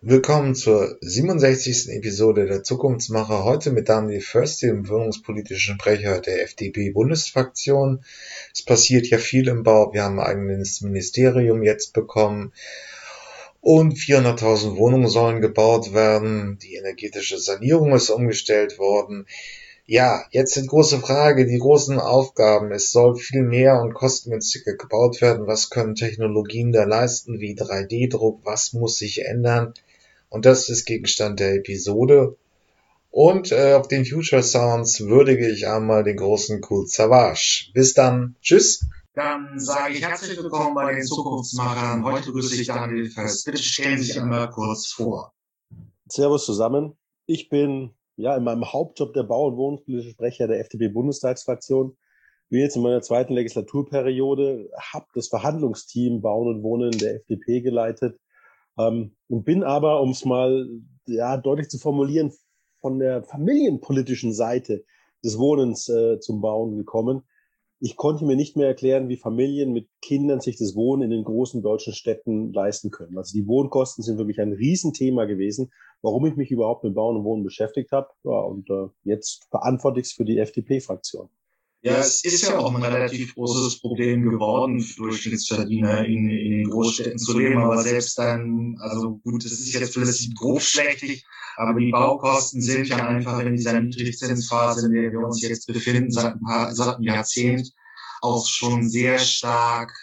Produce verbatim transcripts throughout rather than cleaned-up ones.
Willkommen zur siebenundsechzigsten Episode der Zukunftsmacher. Heute mit Daniel Förster, dem wohnungspolitischen Sprecher der F D P-Bundesfraktion. Es passiert ja viel im Bau. Wir haben ein eigenes Ministerium jetzt bekommen und vierhunderttausend Wohnungen sollen gebaut werden. Die energetische Sanierung ist umgestellt worden. Ja, jetzt die große Frage, die großen Aufgaben. Es soll viel mehr und kostengünstiger gebaut werden. Was können Technologien da leisten, wie drei D Druck? Was muss sich ändern? Und das ist Gegenstand der Episode. Und äh, auf den Future Sounds würdige ich einmal den großen Cool Savage. Bis dann. Tschüss. Dann sage ich herzlich willkommen bei den Zukunftsmachern. Heute grüße ich Daniel Fest. Bitte stellen Sie sich einmal kurz vor. Servus zusammen. Ich bin ja in meinem Hauptjob der Bau- und Wohnungspolitische Sprecher der F D P-Bundestagsfraktion. Bin jetzt in meiner zweiten Legislaturperiode, habe das Verhandlungsteam Bauen und Wohnen der F D P geleitet ähm, und bin aber, um es mal ja deutlich zu formulieren, von der familienpolitischen Seite des Wohnens äh, zum Bauen gekommen. Ich konnte mir nicht mehr erklären, wie Familien mit Kindern sich das Wohnen in den großen deutschen Städten leisten können. Also die Wohnkosten sind für mich ein Riesenthema gewesen, warum ich mich überhaupt mit Bauen und Wohnen beschäftigt habe. Ja, und äh, jetzt verantworte ich es für die F D P-Fraktion. Ja, es ist ja auch ein relativ großes Problem geworden, für Durchschnittsverdiener in, in den Großstädten zu leben, aber selbst dann, also gut, das ist jetzt vielleicht grob schlechtig, aber die Baukosten sind ja einfach in dieser Niedrigzinsphase, in der wir uns jetzt befinden, seit ein paar, seit einem Jahrzehnt, auch schon sehr stark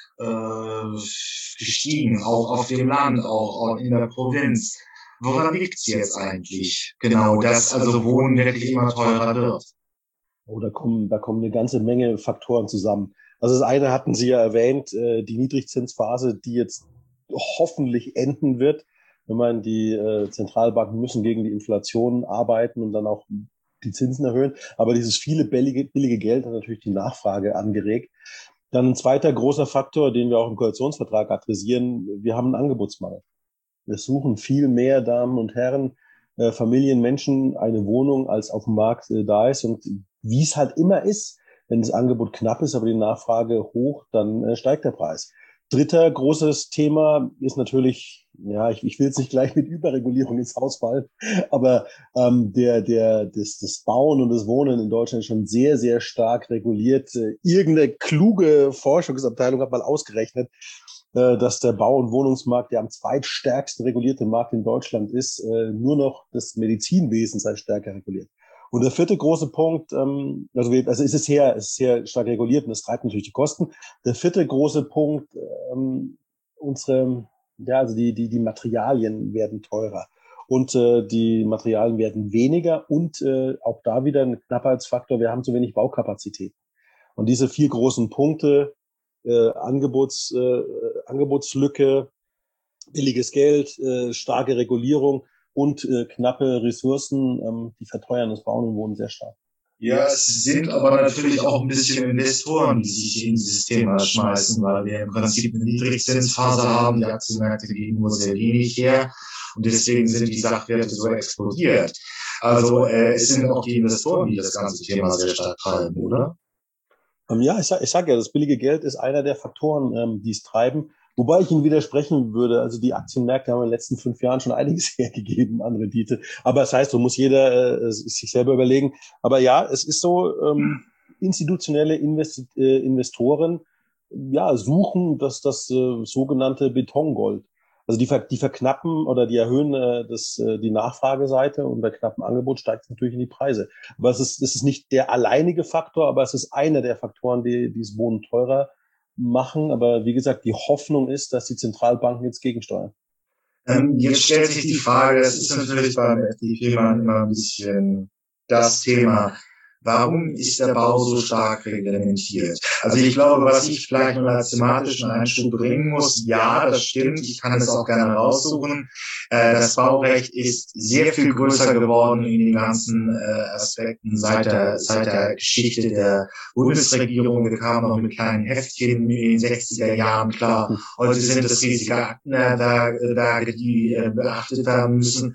äh, gestiegen, auch auf dem Land, auch in der Provinz. Woran liegt es jetzt eigentlich? Genau, dass also Wohnen wirklich immer teurer wird. Oh, da kommen, da kommen eine ganze Menge Faktoren zusammen. Also das eine hatten Sie ja erwähnt, äh, die Niedrigzinsphase, die jetzt hoffentlich enden wird. Ich meine, die äh, Zentralbanken müssen gegen die Inflation arbeiten und dann auch die Zinsen erhöhen. Aber dieses viele billige, billige Geld hat natürlich die Nachfrage angeregt. Dann ein zweiter großer Faktor, den wir auch im Koalitionsvertrag adressieren, wir haben einen Angebotsmangel. Wir suchen viel mehr Damen und Herren, äh, Familien, Menschen eine Wohnung, als auf dem Markt äh, da ist. Und wie es halt immer ist, wenn das Angebot knapp ist, aber die Nachfrage hoch, dann äh, steigt der Preis. Dritter großes Thema ist natürlich, ja, ich, ich will jetzt nicht gleich mit Überregulierung ins Haus fallen, aber ähm, der, der, das, das Bauen und das Wohnen in Deutschland ist schon sehr, sehr stark reguliert. Äh, irgendeine kluge Forschungsabteilung hat mal ausgerechnet, äh, dass der Bau- und Wohnungsmarkt, der am zweitstärksten regulierte Markt in Deutschland ist, äh, nur noch das Medizinwesen sei stärker reguliert. Und der vierte große Punkt, ähm, also, wir, also es ist sehr, es ist sehr stark reguliert und es treibt natürlich die Kosten. Der vierte große Punkt, ähm, unsere, ja, also die, die, die Materialien werden teurer und äh, die Materialien werden weniger und äh, auch da wieder ein Knappheitsfaktor, wir haben zu wenig Baukapazität. Und diese vier großen Punkte, äh, Angebots, äh, Angebotslücke, billiges Geld, äh, starke Regulierung und äh, knappe Ressourcen, ähm, die verteuern das Bauen und Wohnen sehr stark. Ja, es sind aber natürlich auch ein bisschen Investoren, die sich in dieses Thema schmeißen, weil wir im Prinzip eine Niedrigzinsphase haben. Die Aktienmärkte geben nur sehr wenig her und deswegen sind die Sachwerte so explodiert. Also äh, es sind auch die Investoren, die das ganze Thema sehr stark treiben, oder? Ähm, ja, ich sag, ich sag ja, das billige Geld ist einer der Faktoren, ähm, die es treiben. Wobei ich Ihnen widersprechen würde, also die Aktienmärkte haben in den letzten fünf Jahren schon einiges hergegeben an Rendite. Aber das heißt, so muss jeder äh, sich selber überlegen. Aber ja, es ist so, ähm, institutionelle Investi äh, Investoren ja, suchen das, das äh, sogenannte Betongold. Also die, ver die verknappen oder die erhöhen äh, das, äh, die Nachfrageseite und bei knappem Angebot steigt es natürlich in die Preise. Aber es ist, es ist nicht der alleinige Faktor, aber es ist einer der Faktoren, die dieses Wohnen teurer machen. Aber wie gesagt, die Hoffnung ist, dass die Zentralbanken jetzt gegensteuern. Ähm, jetzt stellt sich die Frage, das ist natürlich beim F D P-Mann immer ein bisschen das Thema. Warum ist der Bau so stark reglementiert? Also ich glaube, was ich vielleicht nur als thematischen Einschub bringen muss, ja, das stimmt, ich kann es auch gerne raussuchen. Äh, das Baurecht ist sehr viel größer geworden in den ganzen äh, Aspekten seit der, seit der Geschichte der Bundesregierung. Wir kamen noch mit kleinen Heftchen in den sechziger Jahren klar. Heute sind es riesige Akten, da, da, die äh, beachtet werden müssen.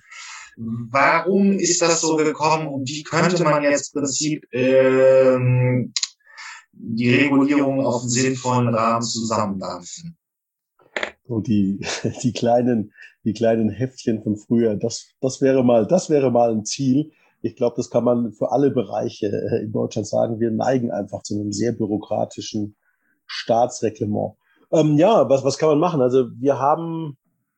Warum ist das so gekommen und wie könnte man jetzt im Prinzip ähm, die Regulierung auf einen sinnvollen Rahmen zusammendampfen? So die, die kleinen, die kleinen Heftchen von früher. Das, das wäre mal, das wäre mal ein Ziel. Ich glaube, das kann man für alle Bereiche in Deutschland sagen. Wir neigen einfach zu einem sehr bürokratischen Staatsreglement. Ähm, ja, was, was kann man machen? Also wir haben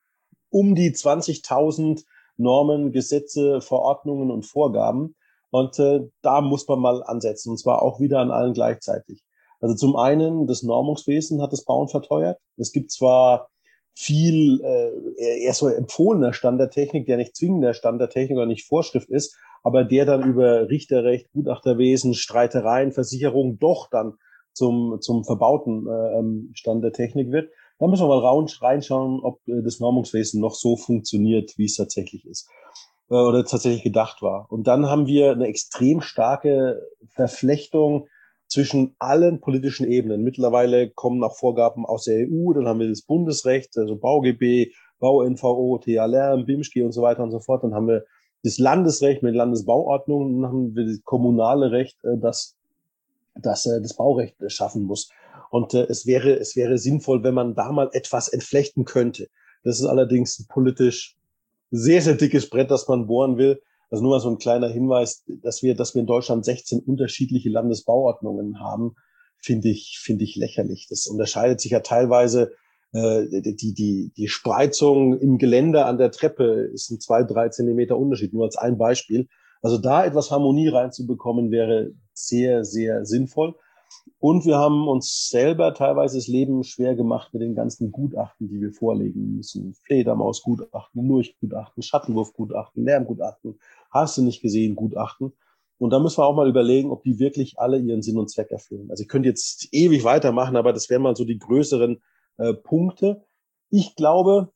um die zwanzigtausend Normen, Gesetze, Verordnungen und Vorgaben. Und äh, da muss man mal ansetzen, und zwar auch wieder an allen gleichzeitig. Also zum einen, das Normungswesen hat das Bauen verteuert. Es gibt zwar viel äh, eher so empfohlener Stand der Technik, der nicht zwingender Stand der Technik oder nicht Vorschrift ist, aber der dann über Richterrecht, Gutachterwesen, Streitereien, Versicherung doch dann zum, zum verbauten äh, Stand der Technik wird. Da müssen wir mal reinschauen, ob äh, das Normungswesen noch so funktioniert, wie es tatsächlich ist äh, oder tatsächlich gedacht war. Und dann haben wir eine extrem starke Verflechtung zwischen allen politischen Ebenen. Mittlerweile kommen auch Vorgaben aus der E U, dann haben wir das Bundesrecht, also BauGB, Bau-N V O, T H Lärm, BImSchG und so weiter und so fort. Dann haben wir das Landesrecht mit Landesbauordnung, dann haben wir das kommunale Recht, das, das das Baurecht schaffen muss. Und äh, es wäre, es wäre sinnvoll, wenn man da mal etwas entflechten könnte. Das ist allerdings ein politisch sehr, sehr dickes Brett, das man bohren will. Also nur mal so ein kleiner Hinweis, dass wir, dass wir in Deutschland sechzehn unterschiedliche Landesbauordnungen haben, finde ich, finde ich lächerlich. Das unterscheidet sich ja teilweise, äh, die, die, die Spreizung im Geländer an der Treppe ist ein zwei, drei Zentimeter Unterschied, nur als ein Beispiel. Also da etwas Harmonie reinzubekommen, wäre sehr, sehr sinnvoll. Und wir haben uns selber teilweise das Leben schwer gemacht mit den ganzen Gutachten, die wir vorlegen müssen. Fledermausgutachten, Lurchgutachten, Schattenwurfgutachten, Lärmgutachten, hast du nicht gesehen, Gutachten. Und da müssen wir auch mal überlegen, ob die wirklich alle ihren Sinn und Zweck erfüllen. Also ich könnte jetzt ewig weitermachen, aber das wären mal so die größeren äh, Punkte. Ich glaube,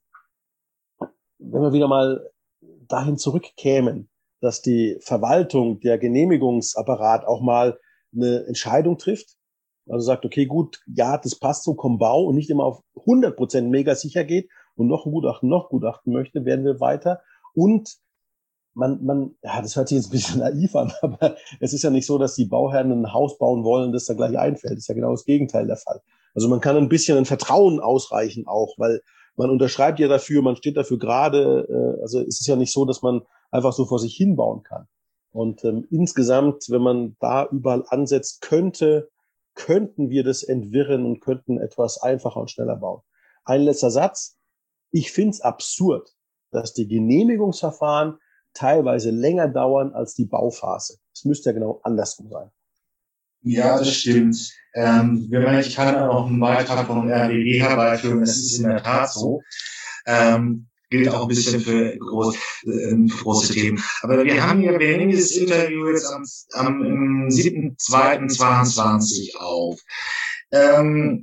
wenn wir wieder mal dahin zurückkämen, dass die Verwaltung, der Genehmigungsapparat auch mal eine Entscheidung trifft, also sagt, okay, gut, ja, das passt so, komm, bau, und nicht immer auf hundert Prozent mega sicher geht und noch ein Gutachten, noch Gutachten möchte, werden wir weiter. Und man, man, ja, das hört sich jetzt ein bisschen naiv an, aber es ist ja nicht so, dass die Bauherren ein Haus bauen wollen, das da gleich einfällt. Das ist ja genau das Gegenteil der Fall. Also man kann ein bisschen ein Vertrauen ausreichen auch, weil man unterschreibt ja dafür, man steht dafür gerade. Äh, also es ist ja nicht so, dass man einfach so vor sich hin bauen kann. Und ähm, insgesamt, wenn man da überall ansetzt, könnte, könnten wir das entwirren und könnten etwas einfacher und schneller bauen. Ein letzter Satz. Ich finde es absurd, dass die Genehmigungsverfahren teilweise länger dauern als die Bauphase. Es müsste ja genau andersrum sein. Ja, das stimmt. Ähm, wenn man, ich kann auch einen Beitrag vom R B B herbeiführen, das ist in der Tat so. Ähm, gilt auch ein bisschen für, groß, äh, für große Themen. Aber wir haben ja, wir nehmen dieses Interview jetzt am, am siebten zweiten zweiundzwanzig auf. Ähm,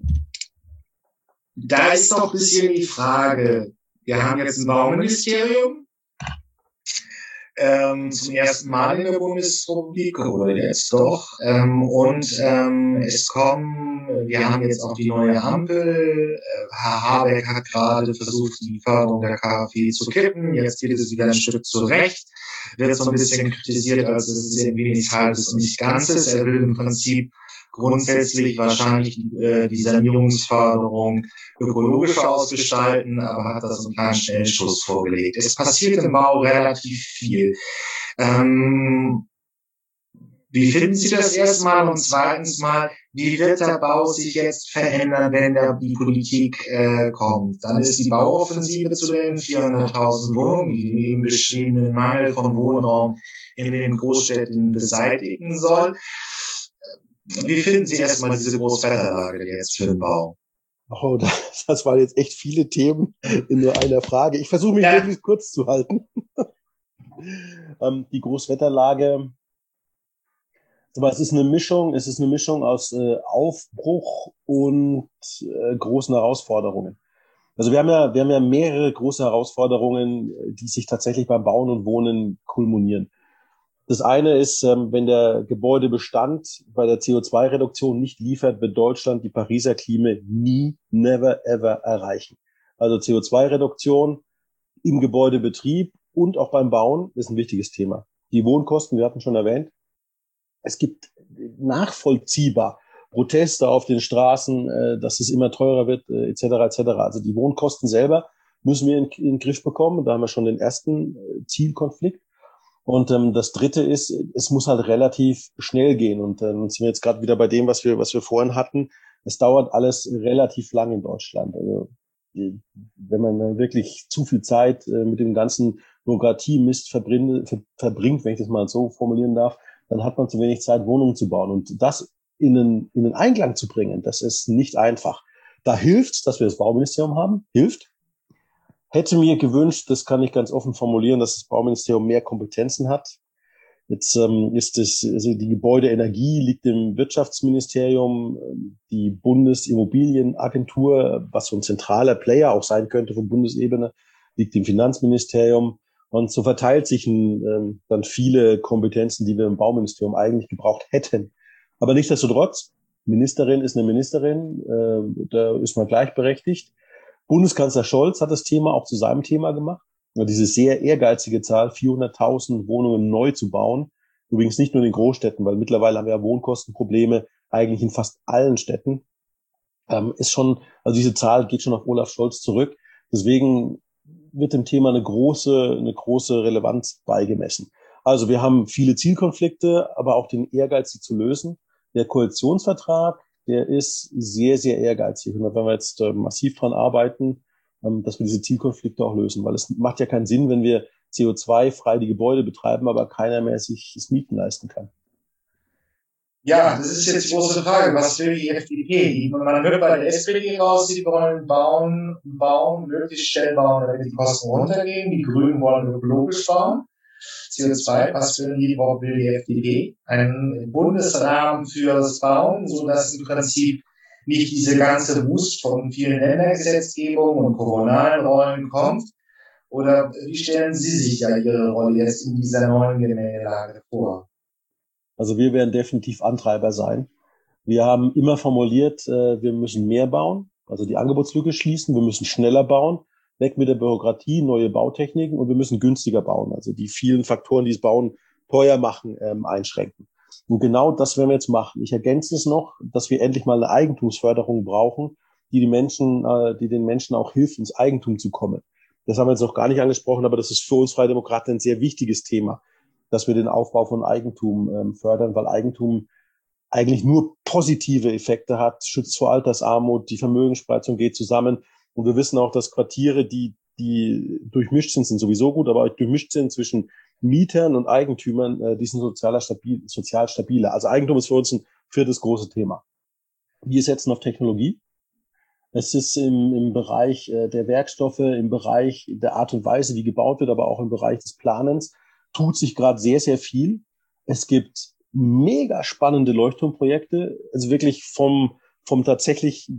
da ist doch ein bisschen die Frage, wir haben jetzt ein Bauministerium, Ähm, zum ersten Mal in der Bundesrepublik, oder jetzt doch. Ähm, und ähm, es kommen, wir haben jetzt auch die neue Ampel. Herr Habeck hat gerade versucht, die Förderung der K fW zu kippen. Jetzt geht es wieder ein Stück zurecht. Wird so ein bisschen kritisiert, als es ist irgendwie nichts Halbes und nichts Ganzes. Er will im Prinzip grundsätzlich wahrscheinlich äh, die Sanierungsförderung ökologischer ausgestalten, aber hat da so einen kleinen Schnellschuss vorgelegt. Es passiert im Bau relativ viel. Ähm, wie finden Sie das erstmal? Und zweitens mal, wie wird der Bau sich jetzt verändern, wenn da die Politik äh, kommt? Dann ist die Bauoffensive zu den vierhunderttausend Wohnungen, die den eben beschriebenen Mangel von Wohnraum in den Großstädten beseitigen soll. Wie finden Sie erstmal diese Großwetterlage jetzt für den Bau? Oh, das, das waren jetzt echt viele Themen in nur einer Frage. Ich versuche mich ja. wirklich kurz zu halten. ähm, die Großwetterlage, aber es ist eine Mischung, es ist eine Mischung aus äh, Aufbruch und äh, großen Herausforderungen. Also wir haben ja, wir haben ja mehrere große Herausforderungen, die sich tatsächlich beim Bauen und Wohnen kulminieren. Das eine ist, wenn der Gebäudebestand bei der C O zwei Reduktion nicht liefert, wird Deutschland die Pariser Klimaziele nie, never, ever erreichen. Also C O zwei Reduktion im Gebäudebetrieb und auch beim Bauen ist ein wichtiges Thema. Die Wohnkosten, wir hatten schon erwähnt, es gibt nachvollziehbar Proteste auf den Straßen, äh, dass es immer teurer wird, äh, et cetera et cetera. Also die Wohnkosten selber müssen wir in, in den Griff bekommen. Da haben wir schon den ersten äh, Zielkonflikt. Und ähm, das Dritte ist, es muss halt relativ schnell gehen. Und ähm, sind wir jetzt gerade wieder bei dem, was wir was wir vorhin hatten. Es dauert alles relativ lang in Deutschland. Also wenn man wirklich zu viel Zeit äh, mit dem ganzen Bürokratiemist verbringt, ver, verbringt, wenn ich das mal so formulieren darf, dann hat man zu wenig Zeit, Wohnungen zu bauen. Und das in einen, in einen Einklang zu bringen, das ist nicht einfach. Da hilft's, dass wir das Bauministerium haben, hilft. Hätte mir gewünscht, das kann ich ganz offen formulieren, dass das Bauministerium mehr Kompetenzen hat. Jetzt ähm, ist es, also die Gebäudeenergie liegt im Wirtschaftsministerium, die Bundesimmobilienagentur, was so ein zentraler Player auch sein könnte von Bundesebene, liegt im Finanzministerium. Und so verteilt sich ein, ähm, dann viele Kompetenzen, die wir im Bauministerium eigentlich gebraucht hätten. Aber nichtsdestotrotz, Ministerin ist eine Ministerin, äh, da ist man gleichberechtigt. Bundeskanzler Scholz hat das Thema auch zu seinem Thema gemacht. Diese sehr ehrgeizige Zahl, vierhunderttausend Wohnungen neu zu bauen. Übrigens nicht nur in den Großstädten, weil mittlerweile haben wir ja Wohnkostenprobleme eigentlich in fast allen Städten. Ähm, ist schon, also diese Zahl geht schon auf Olaf Scholz zurück. Deswegen wird dem Thema eine große, eine große Relevanz beigemessen. Also wir haben viele Zielkonflikte, aber auch den Ehrgeiz, sie zu lösen. Der Koalitionsvertrag, der ist sehr, sehr ehrgeizig. Und da werden wir jetzt äh, massiv dran arbeiten, ähm, dass wir diese Zielkonflikte auch lösen. Weil es macht ja keinen Sinn, wenn wir C O zwei frei die Gebäude betreiben, aber keiner mehr sich das Mieten leisten kann. Ja, das ist jetzt die große Frage. Was will die F D P? Man hört bei der S P D raus, sie wollen bauen, bauen, möglichst schnell bauen, damit die Kosten runtergehen. Die Grünen wollen ökologisch bauen. C O zwei, was will die, will die F D P? Einen Bundesrahmen fürs Bauen, so dass im Prinzip nicht diese ganze Wust von vielen Ländergesetzgebungen und kommunalen Rollen kommt. Oder wie stellen Sie sich ja Ihre Rolle jetzt in dieser neuen Gemengelage vor? Also wir werden definitiv Antreiber sein. Wir haben immer formuliert, äh, wir müssen mehr bauen, also die Angebotslücke schließen, wir müssen schneller bauen, weg mit der Bürokratie, neue Bautechniken und wir müssen günstiger bauen, also die vielen Faktoren, die das Bauen teuer machen, ähm, einschränken. Und genau das werden wir jetzt machen. Ich ergänze es noch, dass wir endlich mal eine Eigentumsförderung brauchen, die die Menschen, äh, die den Menschen auch hilft, ins Eigentum zu kommen. Das haben wir jetzt noch gar nicht angesprochen, aber das ist für uns Freie Demokraten ein sehr wichtiges Thema, dass wir den Aufbau von Eigentum ähm, fördern, weil Eigentum eigentlich nur positive Effekte hat, schützt vor Altersarmut, die Vermögensspreizung geht zusammen. Und wir wissen auch, dass Quartiere, die, die durchmischt sind, sind sowieso gut, aber auch durchmischt sind zwischen Mietern und Eigentümern, äh, die sind sozial stabil, sozial stabiler. Also Eigentum ist für uns ein viertes großes Thema. Wir setzen auf Technologie. Es ist im, im Bereich äh, der Werkstoffe, im Bereich der Art und Weise, wie gebaut wird, aber auch im Bereich des Planens tut sich gerade sehr, sehr viel. Es gibt mega spannende Leuchtturmprojekte, also wirklich vom, vom tatsächlich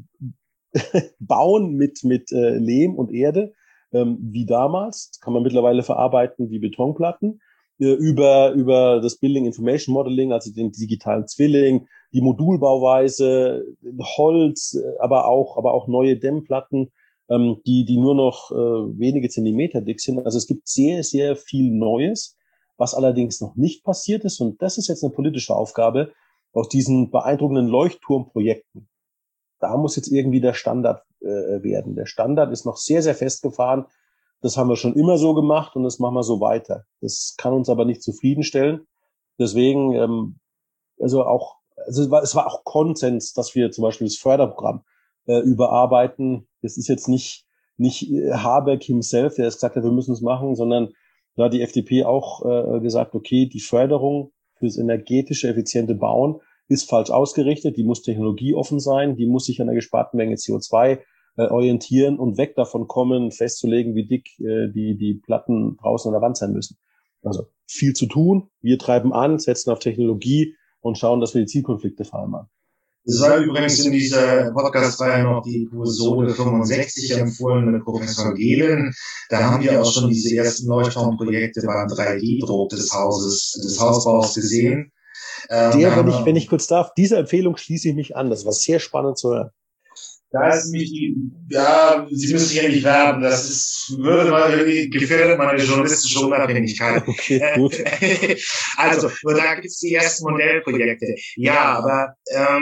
Bauen mit, mit äh, Lehm und Erde, ähm, wie damals, das kann man mittlerweile verarbeiten wie Betonplatten, äh, über, über das Building Information Modeling, also den digitalen Zwilling, die Modulbauweise, Holz, äh, aber auch, aber auch neue Dämmplatten, ähm, die, die nur noch äh, wenige Zentimeter dick sind. Also es gibt sehr, sehr viel Neues, was allerdings noch nicht passiert ist. Und das ist jetzt eine politische Aufgabe aus diesen beeindruckenden Leuchtturmprojekten. Da muss jetzt irgendwie der Standard äh, werden. Der Standard ist noch sehr, sehr festgefahren. Das haben wir schon immer so gemacht und das machen wir so weiter. Das kann uns aber nicht zufriedenstellen. Deswegen, ähm, also auch, also es war, es war auch Konsens, dass wir zum Beispiel das Förderprogramm äh, überarbeiten. Das ist jetzt nicht, nicht Habeck himself, der es gesagt hat, wir müssen es machen, sondern da hat die F D P auch äh, gesagt, okay, die Förderung fürs energetische, effiziente Bauen ist falsch ausgerichtet, die muss technologieoffen sein, die muss sich an der gesparten Menge C O zwei äh, orientieren und weg davon kommen, festzulegen, wie dick äh, die, die Platten draußen an der Wand sein müssen. Also viel zu tun, wir treiben an, setzen auf Technologie und schauen, dass wir die Zielkonflikte vereinbaren. Es war übrigens in dieser Podcast-Reihe noch die Episode fünfundsechzig empfohlen mit Professor Gehlen. Da haben wir auch schon diese ersten Leuchtturmprojekte beim drei D Druck des Hauses, des Hausbaus gesehen. Ähm, Der, wenn ich, wenn ich kurz darf, diese Empfehlung schließe ich mich an. Das war sehr spannend zu hören. Da ist nämlich die, ja, Sie müssen hier nicht werben, das ist, würde mal irgendwie, gefährdet meine journalistische Unabhängigkeit. Okay, gut. Also, und da gibt's die ersten Modellprojekte. Ja, aber, ähm,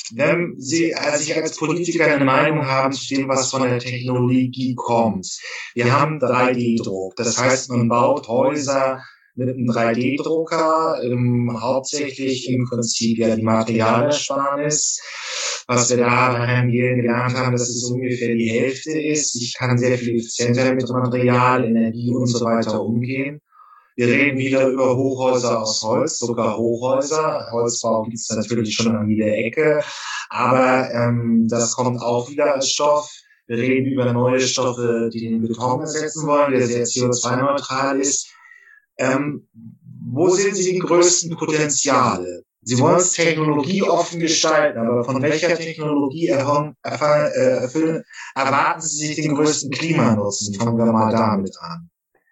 wenn Sie, als ich als Politiker eine Meinung haben zu dem, was von der Technologie kommt. Wir haben drei D Druck. Das heißt, man baut Häuser mit einem drei D Drucker, ähm, hauptsächlich im Prinzip ja die Materialersparnis. Was wir da beim Gehen gelernt haben, dass es ungefähr die Hälfte ist. Ich kann sehr viel effizienter mit Material, Energie und so weiter umgehen. Wir reden wieder über Hochhäuser aus Holz, sogar Hochhäuser. Holzbau gibt es natürlich schon an jeder Ecke, aber ähm, das kommt auch wieder als Stoff. Wir reden über neue Stoffe, die den Beton ersetzen wollen, der sehr C O zwei neutral ist. Ähm, wo sehen Sie die größten Potenziale? Sie wollen es technologieoffen gestalten, aber von welcher Technologie erfüllen, erfüllen, erwarten Sie sich den größten Klimanutzen? Fangen wir mal damit an.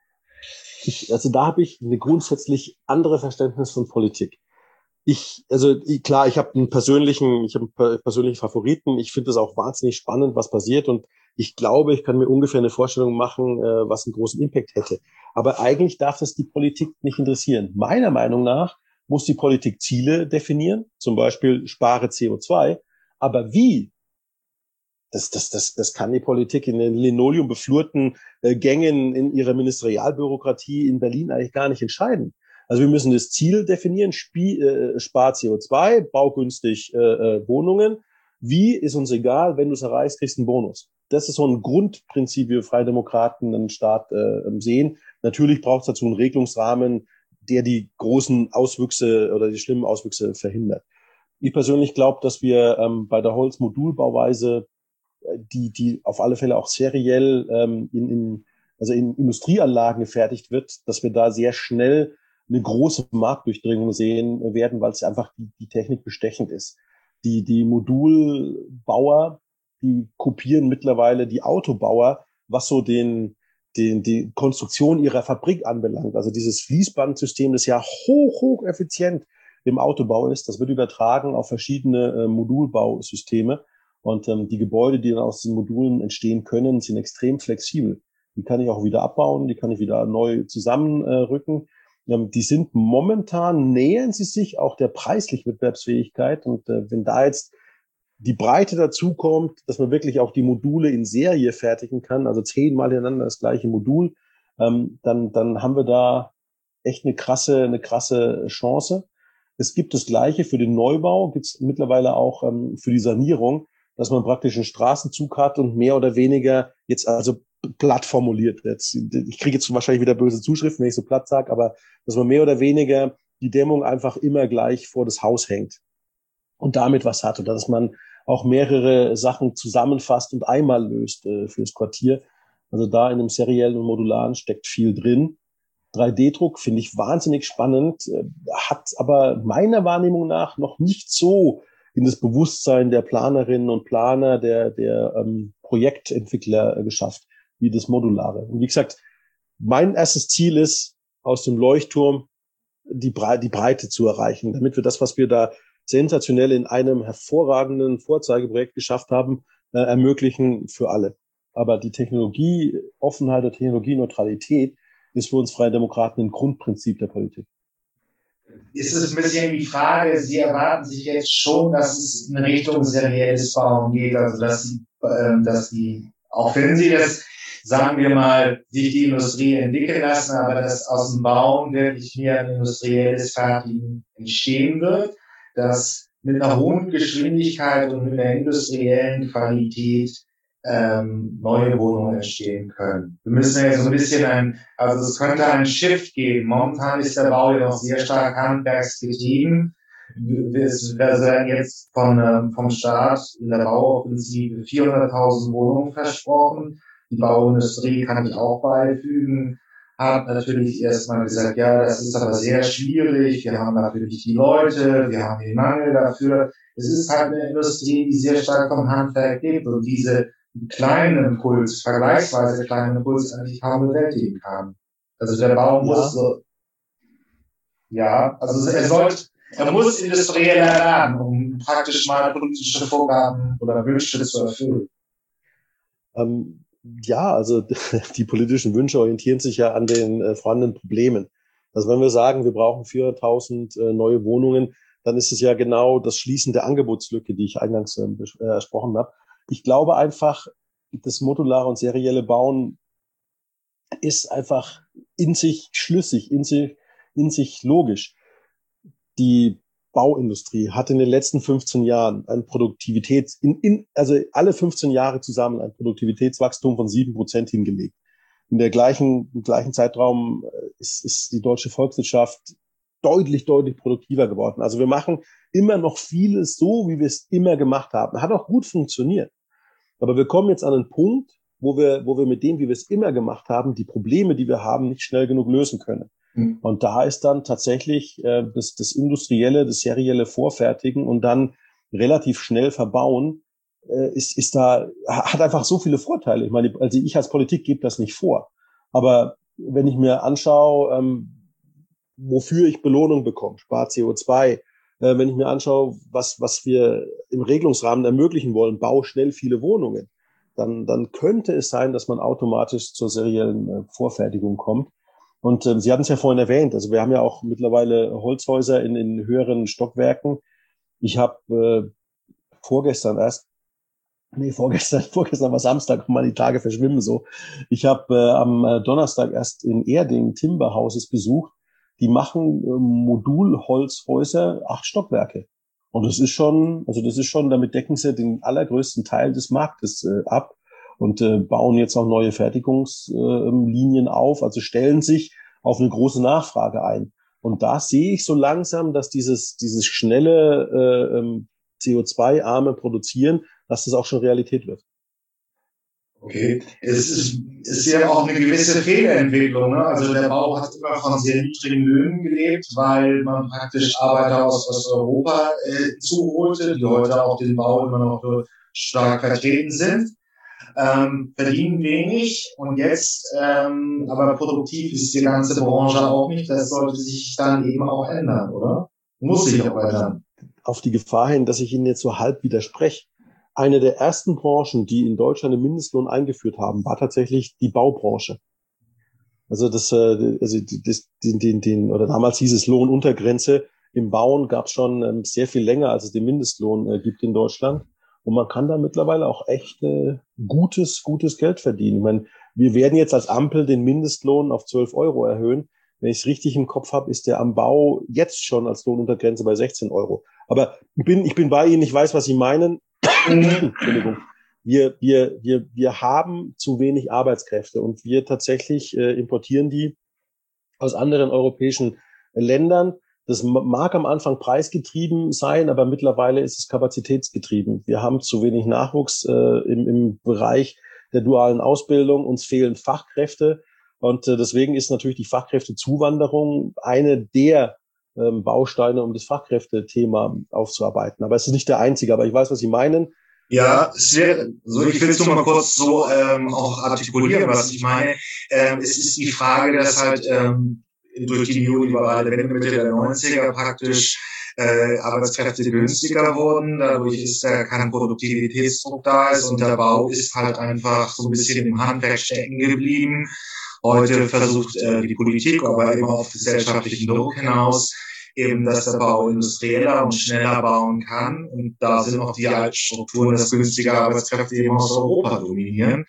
Ich, also da habe ich eine grundsätzlich andere Verständnis von Politik. Ich, also ich, klar, ich habe einen persönlichen, ich habe einen persönlichen Favoriten. Ich finde es auch wahnsinnig spannend, was passiert, und ich glaube, ich kann mir ungefähr eine Vorstellung machen, äh, was einen großen Impact hätte. Aber eigentlich darf das die Politik nicht interessieren. Meiner Meinung nach muss die Politik Ziele definieren, zum Beispiel spare C O zwei. Aber wie? Das, das, das, das kann die Politik in den linoleumbeflurten äh, Gängen in ihrer Ministerialbürokratie in Berlin eigentlich gar nicht entscheiden. Also wir müssen das Ziel definieren, Spie äh, spar C O zwei, bau günstig äh, äh, Wohnungen. Wie, ist uns egal, wenn du es erreichst, kriegst du einen Bonus. Das ist so ein Grundprinzip, wie wir Freie Demokraten einen Staat äh, sehen. Natürlich braucht es dazu einen Regelungsrahmen, der die großen Auswüchse oder die schlimmen Auswüchse verhindert. Ich persönlich glaube, dass wir ähm, bei der Holzmodulbauweise, die, die auf alle Fälle auch seriell ähm, in, in, also in Industrieanlagen gefertigt wird, dass wir da sehr schnell eine große Marktdurchdringung sehen werden, weil es einfach die, die Technik bestechend ist. Die, die Modulbauer, die kopieren mittlerweile die Autobauer, was so den, den, die Konstruktion ihrer Fabrik anbelangt. Also dieses Fließbandsystem, das ja hoch, hoch effizient im Autobau ist, das wird übertragen auf verschiedene äh, Modulbausysteme. Und ähm, die Gebäude, die dann aus den Modulen entstehen können, sind extrem flexibel. Die kann ich auch wieder abbauen, die kann ich wieder neu zusammenrücken. Ähm, die sind momentan, nähern sie sich auch der preislichen Wettbewerbsfähigkeit. Und äh, wenn da jetzt die Breite dazu kommt, dass man wirklich auch die Module in Serie fertigen kann, also zehnmal hintereinander das gleiche Modul, ähm, dann, dann haben wir da echt eine krasse, eine krasse Chance. Es gibt das Gleiche für den Neubau, gibt es mittlerweile auch ähm, für die Sanierung, dass man praktisch einen Straßenzug hat und mehr oder weniger jetzt also platt formuliert. Jetzt, ich kriege jetzt wahrscheinlich wieder böse Zuschriften, wenn ich so platt sage, aber dass man mehr oder weniger die Dämmung einfach immer gleich vor das Haus hängt und damit was hat. Oder dass man auch mehrere Sachen zusammenfasst und einmal löst äh, fürs Quartier. Also da in einem seriellen und modularen steckt viel drin. drei D Druck finde ich wahnsinnig spannend, äh, hat aber meiner Wahrnehmung nach noch nicht so in das Bewusstsein der Planerinnen und Planer, der, der ähm, Projektentwickler äh, geschafft, wie das Modulare. Und wie gesagt, mein erstes Ziel ist, aus dem Leuchtturm die, Bre- die Breite zu erreichen, damit wir das, was wir da sensationell in einem hervorragenden Vorzeigeprojekt geschafft haben, äh, ermöglichen für alle. Aber die Technologieoffenheit und Technologieneutralität ist für uns Freie Demokraten ein Grundprinzip der Politik. Ist es ein bisschen die Frage, Sie erwarten sich jetzt schon, dass es in Richtung serielles Bauen geht, also dass Sie, äh, dass die, auch wenn Sie das, sagen wir mal, sich die Industrie entwickeln lassen, aber dass aus dem Bauen wirklich mehr ein industrielles Fertigen entstehen wird, dass mit einer hohen Geschwindigkeit und mit einer industriellen Qualität ähm, neue Wohnungen entstehen können. Wir müssen ja so ein bisschen ein, also es könnte einen Shift geben. Momentan ist der Bau ja noch sehr stark handwerksgetrieben. Wir werden jetzt von, ähm, vom Staat in der Bauoffensive vierhunderttausend Wohnungen versprochen. Die Bauindustrie, kann ich auch beifügen, hat natürlich erstmal gesagt, ja, das ist aber sehr schwierig. Wir haben natürlich die Leute, wir haben den Mangel dafür. Es ist halt eine Industrie, die sehr stark vom Handwerk lebt und diese kleinen Impuls, vergleichsweise kleinen Impuls eigentlich kaum bewältigen kann. Also der Bau ja. muss so, ja, also er sollte, er muss industrieller werden, um praktisch mal politische Vorgaben oder Wünsche zu erfüllen. Ähm, ja, also die politischen Wünsche orientieren sich ja an den äh, vorhandenen Problemen. Also wenn wir sagen, wir brauchen vierhunderttausend äh, neue Wohnungen, dann ist es ja genau das Schließen der Angebotslücke, die ich eingangs äh, besprochen habe. Ich glaube einfach, das modulare und serielle Bauen ist einfach in sich schlüssig, in sich, in sich logisch. Die Bauindustrie hat in den letzten fünfzehn Jahren ein Produktivitäts, in, in, also alle fünfzehn Jahre zusammen ein Produktivitätswachstum von sieben Prozent hingelegt. In der gleichen, im gleichen Zeitraum ist, ist die deutsche Volkswirtschaft deutlich, deutlich produktiver geworden. Also wir machen immer noch vieles so, wie wir es immer gemacht haben. Hat auch gut funktioniert. Aber wir kommen jetzt an einen Punkt, wo wir, wo wir mit dem, wie wir es immer gemacht haben, die Probleme, die wir haben, nicht schnell genug lösen können. Mhm. Und da ist dann tatsächlich äh, das, das industrielle, das serielle Vorfertigen und dann relativ schnell verbauen, äh, ist, ist da, hat einfach so viele Vorteile. Ich meine, also ich als Politik gebe das nicht vor. Aber wenn ich mir anschaue, ähm, wofür ich Belohnung bekomme, spart C O zwei, äh, wenn ich mir anschaue, was, was wir im Regelungsrahmen ermöglichen wollen, bau schnell viele Wohnungen, dann, dann könnte es sein, dass man automatisch zur seriellen äh, Vorfertigung kommt. Und äh, Sie hatten es ja vorhin erwähnt, also wir haben ja auch mittlerweile Holzhäuser in, in höheren Stockwerken. Ich habe äh, vorgestern erst, nee, vorgestern, vorgestern war Samstag, mal die Tage verschwimmen so. Ich habe äh, am äh, Donnerstag erst in Erding Timber Houses besucht. Die machen äh, Modulholzhäuser, acht Stockwerke. Und das ist schon, also das ist schon, damit decken sie den allergrößten Teil des Marktes äh, ab und äh, bauen jetzt auch neue Fertigungslinien äh, auf, also stellen sich auf eine große Nachfrage ein. Und da sehe ich so langsam, dass dieses, dieses schnelle äh, ähm, C O zwei arme Produzieren, dass das auch schon Realität wird. Okay, es ist, ist ja auch eine gewisse Fehlentwicklung. Ne? Also der Bau hat immer von sehr niedrigen Löhnen gelebt, weil man praktisch Arbeiter aus Osteuropa äh, zuholte, die heute auch den Bau immer noch stark vertreten sind, ähm, verdienen wenig und jetzt, ähm, aber produktiv ist die ganze Branche auch nicht. Das sollte sich dann eben auch ändern, oder? Muss sich auch ändern. Auf die Gefahr hin, dass ich Ihnen jetzt so halb widerspreche. Eine der ersten Branchen, die in Deutschland den Mindestlohn eingeführt haben, war tatsächlich die Baubranche. Also das, äh, also das, den, den, den, oder damals hieß es Lohnuntergrenze. Im Bauen gab es schon ähm, sehr viel länger, als es den Mindestlohn äh, gibt in Deutschland. Und man kann da mittlerweile auch echt äh, gutes, gutes Geld verdienen. Ich meine, wir werden jetzt als Ampel den Mindestlohn auf zwölf Euro erhöhen. Wenn ich es richtig im Kopf habe, ist der am Bau jetzt schon als Lohnuntergrenze bei sechzehn Euro. Aber ich bin, ich bin bei Ihnen, ich weiß, was Sie meinen. Entschuldigung. Wir, wir, wir, wir haben zu wenig Arbeitskräfte und wir tatsächlich äh, importieren die aus anderen europäischen Ländern. Das mag am Anfang preisgetrieben sein, aber mittlerweile ist es kapazitätsgetrieben. Wir haben zu wenig Nachwuchs äh, im, im Bereich der dualen Ausbildung. Uns fehlen Fachkräfte und äh, deswegen ist natürlich die Fachkräftezuwanderung eine der ähm, Bausteine, um das Fachkräftethema aufzuarbeiten. Aber es ist nicht der einzige. Aber ich weiß, was Sie meinen. Ja, sehr, so, ich will es nur mal kurz so ähm, auch artikulieren, was ich meine. Ähm, es ist die Frage, dass halt ähm, durch die neoliberale Wende Mitte der neunziger praktisch äh, Arbeitskräfte günstiger wurden. Dadurch ist da kein Produktivitätsdruck da ist und der Bau ist halt einfach so ein bisschen im Handwerk stecken geblieben. Heute versucht äh, die Politik, aber immer auf gesellschaftlichen Druck hinaus, eben, dass der Bau industrieller und schneller bauen kann. Und da sind auch die alten Strukturen, dass günstige Arbeitskräfte eben aus Europa dominieren.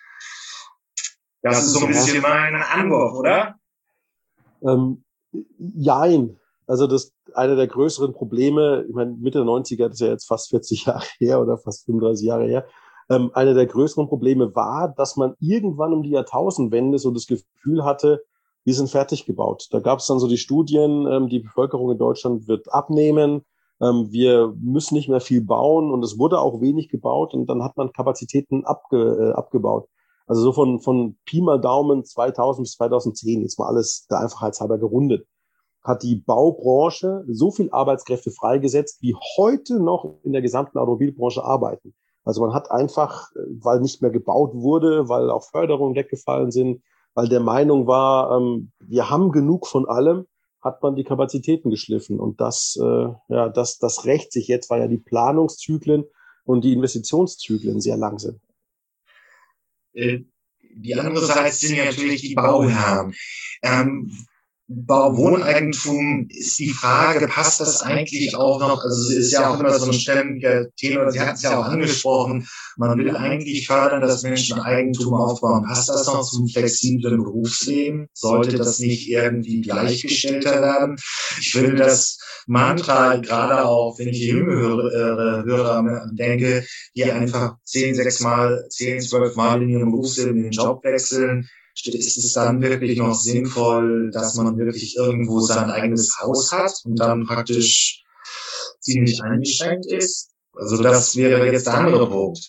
Das ist so ein bisschen mein Anwurf, oder? Ähm, jein. Also das eine der größeren Probleme, ich meine, Mitte der neunziger, das ist ja jetzt fast vierzig Jahre her oder fast fünfunddreißig Jahre her, ähm, eine der größeren Probleme war, dass man irgendwann um die Jahrtausendwende so das Gefühl hatte, wir sind fertig gebaut. Da gab es dann so die Studien, ähm, die Bevölkerung in Deutschland wird abnehmen, ähm, wir müssen nicht mehr viel bauen und es wurde auch wenig gebaut und dann hat man Kapazitäten abge, äh, abgebaut. Also so von, von Pi mal Daumen zweitausend bis zweitausendzehn, jetzt mal alles der Einfachheit halber gerundet, hat die Baubranche so viel Arbeitskräfte freigesetzt, wie heute noch in der gesamten Automobilbranche arbeiten. Also man hat einfach, weil nicht mehr gebaut wurde, weil auch Förderungen weggefallen sind, weil der Meinung war, ähm, wir haben genug von allem, hat man die Kapazitäten geschliffen. Und das, äh, ja, das, das rächt sich jetzt, weil ja die Planungszyklen und die Investitionszyklen sehr lang sind. Die andere Seite sind natürlich die Bauherren. Ähm, Wohneigentum ist die Frage, passt das eigentlich auch noch, also es ist ja auch immer so ein ständiger Thema, Sie hatten es ja auch angesprochen, man will eigentlich fördern, dass Menschen Eigentum aufbauen. Passt das noch zum flexiblen Berufsleben? Sollte das nicht irgendwie gleichgestellter werden? Ich finde das Mantra, gerade auch, wenn ich jüngere Hörer, Hörer denke, die einfach zehn, sechs Mal, zehn, zwölf Mal in ihrem Berufsleben den Job wechseln, ist es dann wirklich noch sinnvoll, dass man wirklich irgendwo sein eigenes Haus hat und dann praktisch ziemlich eingeschränkt ist? Also das wäre jetzt der andere Punkt.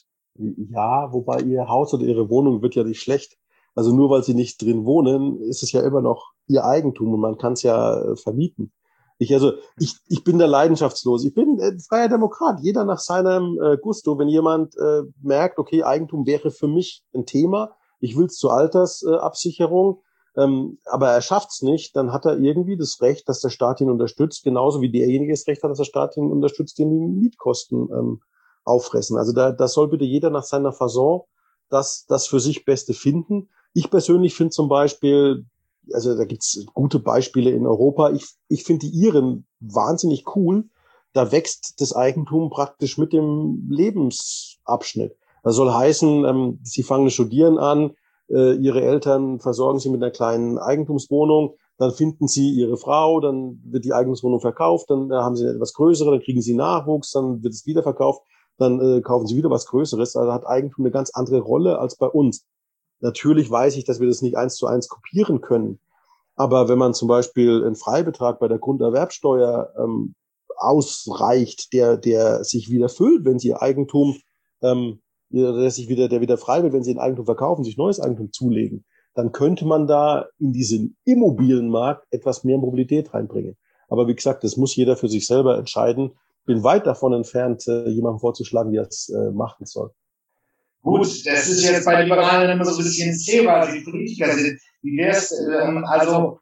Ja, wobei ihr Haus oder ihre Wohnung wird ja nicht schlecht. Also nur weil sie nicht drin wohnen, ist es ja immer noch ihr Eigentum und man kann es ja äh, vermieten. Ich, also, ich, ich bin da leidenschaftslos. Ich bin äh, freier Demokrat. Jeder nach seinem äh, Gusto. Wenn jemand äh, merkt, okay, Eigentum wäre für mich ein Thema, ich will es zur Altersabsicherung, ähm, aber er schafft's nicht, dann hat er irgendwie das Recht, dass der Staat ihn unterstützt, genauso wie derjenige das Recht hat, dass der Staat ihn unterstützt, den die Mietkosten ähm, auffressen. Also da, da soll bitte jeder nach seiner Fasson das, das für sich Beste finden. Ich persönlich finde zum Beispiel, also da gibt's gute Beispiele in Europa. Ich, ich finde die Iren wahnsinnig cool. Da wächst das Eigentum praktisch mit dem Lebensabschnitt. Das soll heißen, ähm, sie fangen Studieren an, äh, ihre Eltern versorgen sie mit einer kleinen Eigentumswohnung, dann finden sie ihre Frau, dann wird die Eigentumswohnung verkauft, dann äh, haben sie eine etwas größere, dann kriegen sie Nachwuchs, dann wird es wieder verkauft, dann äh, kaufen sie wieder was Größeres. Also hat Eigentum eine ganz andere Rolle als bei uns. Natürlich weiß ich, dass wir das nicht eins zu eins kopieren können. Aber wenn man zum Beispiel einen Freibetrag bei der Grunderwerbsteuer ähm, ausreicht, der, der sich wieder füllt, wenn sie ihr Eigentum, ähm, der sich wieder, der wieder frei wird, wenn sie ein Eigentum verkaufen, sich neues Eigentum zulegen, dann könnte man da in diesen Immobilienmarkt etwas mehr Mobilität reinbringen. Aber wie gesagt, das muss jeder für sich selber entscheiden. Bin weit davon entfernt, äh, jemandem vorzuschlagen, wie er es äh, machen soll. Gut, das ist jetzt bei Liberalen immer so ein bisschen das Thema, weil die Politiker sind. Wie wär's, ähm, also,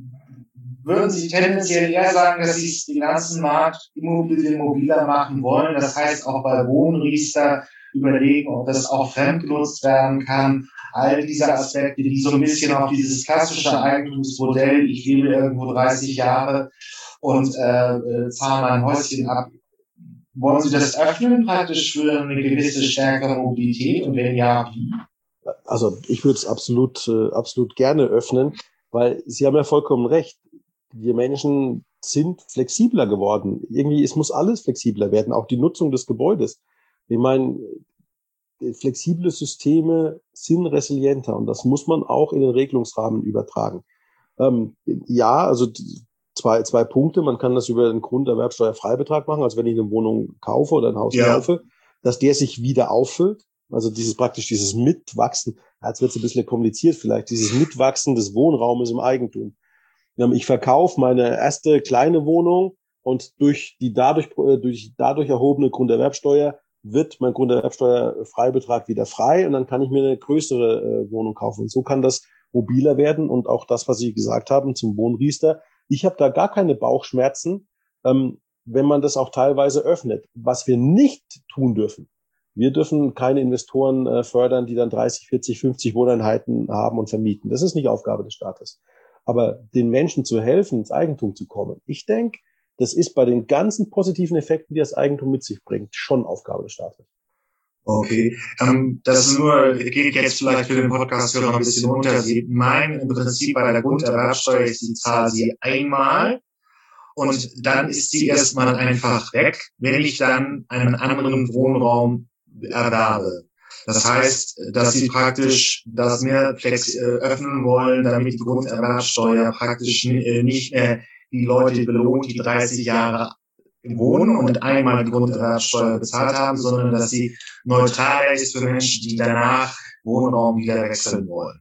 würden Sie tendenziell eher sagen, dass Sie den ganzen Markt Immobilien mobiler machen wollen? Das heißt auch bei Wohnriester überlegen, ob das auch fremdgenutzt werden kann. All diese Aspekte, die so ein bisschen auf dieses klassische Eigentumsmodell, ich lebe irgendwo dreißig Jahre und äh, zahle mein Häuschen ab. Wollen Sie das öffnen praktisch für eine gewisse stärkere Mobilität und wenn ja, wie? Also ich würde es absolut, äh, absolut gerne öffnen, weil Sie haben ja vollkommen recht. Wir Menschen sind flexibler geworden. Irgendwie, es muss alles flexibler werden, auch die Nutzung des Gebäudes. Ich meine, flexible Systeme sind resilienter und das muss man auch in den Regelungsrahmen übertragen. Ähm, ja, also zwei, zwei Punkte. Man kann das über den Grunderwerbsteuerfreibetrag machen, also wenn ich eine Wohnung kaufe oder ein Haus ja. kaufe, dass der sich wieder auffüllt. Also dieses praktisch dieses Mitwachsen, jetzt wird es ein bisschen kompliziert vielleicht, dieses Mitwachsen des Wohnraumes im Eigentum. Ich verkaufe meine erste kleine Wohnung und durch die dadurch, durch dadurch erhobene Grunderwerbsteuer wird mein Grunderwerbsteuerfreibetrag wieder frei und dann kann ich mir eine größere äh, Wohnung kaufen. Und so kann das mobiler werden und auch das, was Sie gesagt haben zum Wohnriester. Ich habe da gar keine Bauchschmerzen, ähm, wenn man das auch teilweise öffnet. Was wir nicht tun dürfen, wir dürfen keine Investoren äh, fördern, die dann dreißig, vierzig, fünfzig Wohneinheiten haben und vermieten. Das ist nicht Aufgabe des Staates. Aber den Menschen zu helfen, ins Eigentum zu kommen, ich denke, das ist bei den ganzen positiven Effekten, die das Eigentum mit sich bringt, schon Aufgabe des Staates. Okay, ähm, das nur geht jetzt vielleicht für den Podcast-Hörer ein bisschen unter. Sie meinen im Prinzip bei der Grunderwerbsteuer ist die Zahl sie einmal und dann ist sie erstmal einfach weg, wenn ich dann einen anderen Wohnraum erwerbe. Das heißt, dass sie praktisch das mehr flex äh, öffnen wollen, damit die Grunderwerbsteuer praktisch äh, nicht mehr die Leute belohnt, die dreißig Jahre wohnen und einmal die Grunderwerbsteuer bezahlt haben, sondern dass sie neutraler ist für Menschen, die danach Wohnraum wieder wechseln wollen.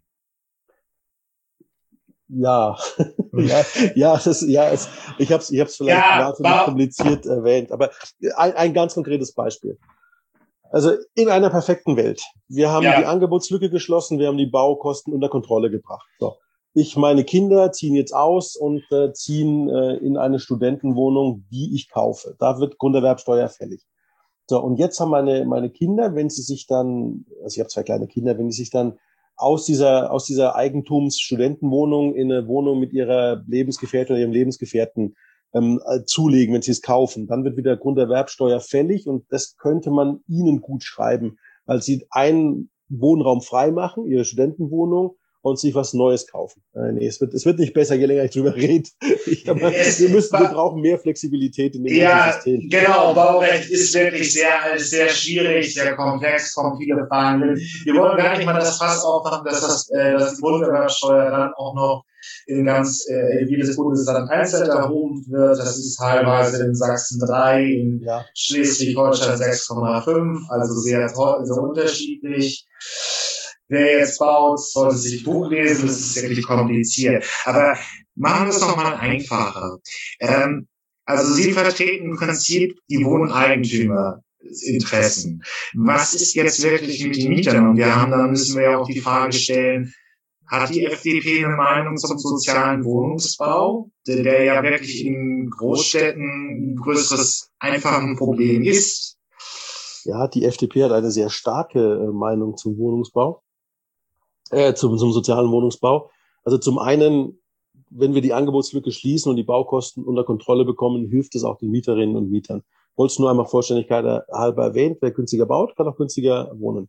Ja, ja, ja, das, ja, es, ich habe es ich hab's vielleicht ja, wahnsinnig kompliziert erwähnt, aber ein, ein ganz konkretes Beispiel. Also in einer perfekten Welt. Wir haben ja. die Angebotslücke geschlossen, wir haben die Baukosten unter Kontrolle gebracht. So. Ich, meine Kinder ziehen jetzt aus und äh, ziehen äh, in eine Studentenwohnung, die ich kaufe. Da wird Grunderwerbsteuer fällig. So, und jetzt haben meine, meine Kinder, wenn sie sich dann, also ich habe zwei kleine Kinder, wenn sie sich dann aus dieser, aus dieser Eigentumsstudentenwohnung in eine Wohnung mit ihrer Lebensgefährtin oder ihrem Lebensgefährten ähm, zulegen, wenn sie es kaufen. Dann wird wieder Grunderwerbsteuer fällig und das könnte man ihnen gut schreiben, weil sie einen Wohnraum frei machen, ihre Studentenwohnung, und sich was Neues kaufen. Äh, nee, es wird, es wird nicht besser, je länger ich drüber rede. Ich, aber wir müssen, wir brauchen mehr Flexibilität in dem ja, ganzen System. Genau, Baurecht ist wirklich sehr, sehr schwierig, sehr komplex, kommen viele Fragen drin. Wir wollen gar nicht mal das Fass aufmachen, dass das, äh, dass die Grunderwerbsteuer dann auch noch in ganz, äh, in jedes Bundesland einzeln erhoben wird. Das ist teilweise in Sachsen drei, in Ja. Schleswig-Holstein sechs Komma fünf, also sehr, sehr unterschiedlich. Wer jetzt baut, sollte sich Buch lesen, das ist wirklich kompliziert. Aber machen wir es doch mal einfacher. Ähm, also Sie vertreten im Prinzip die Wohneigentümerinteressen. Was ist jetzt wirklich mit den Mietern? Und wir haben, dann müssen wir ja auch die Frage stellen, hat die F D P eine Meinung zum sozialen Wohnungsbau, der, der ja wirklich in Großstädten ein größeres, einfach ein Problem ist? Ja, die F D P hat eine sehr starke äh, Meinung zum Wohnungsbau. Äh, zum, zum sozialen Wohnungsbau. Also zum einen, wenn wir die Angebotslücke schließen und die Baukosten unter Kontrolle bekommen, hilft es auch den Mieterinnen und Mietern. Ich wollte es nur einmal Vollständigkeit halber erwähnt, wer günstiger baut, kann auch günstiger wohnen.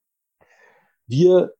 Wir,